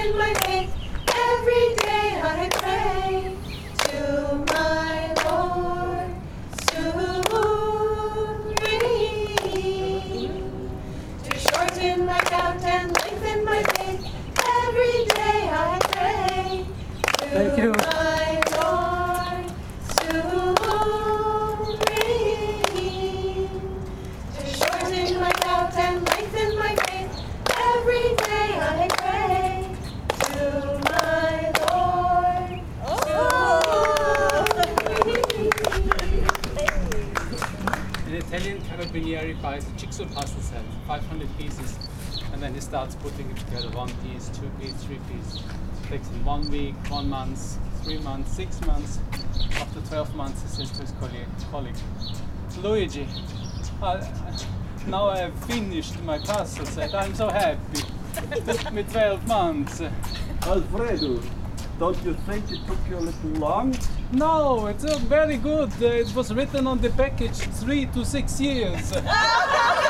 shorten my faith. Every day I pray to my Lord supreme, to shorten my doubt and lengthen my faith. Every day I pray to Thank you. my Lord supreme, to shorten my doubt and lengthen my faith. Every day I pray to my Lord supreme. An Italian carabinieri buys a jigsaw puzzle set, 500 pieces, and then he starts putting it together, 1 piece, 2 piece, 3 piece. Takes him 1 week, 1 month, 3 months, 6 months. After 12 months, he says to his colleague, Luigi, now I have finished my puzzle set, I'm so happy. It took me 12 months. Alfredo, don't you think it took you a little long? No, it's very good. It was written on the package 3 to 6 years.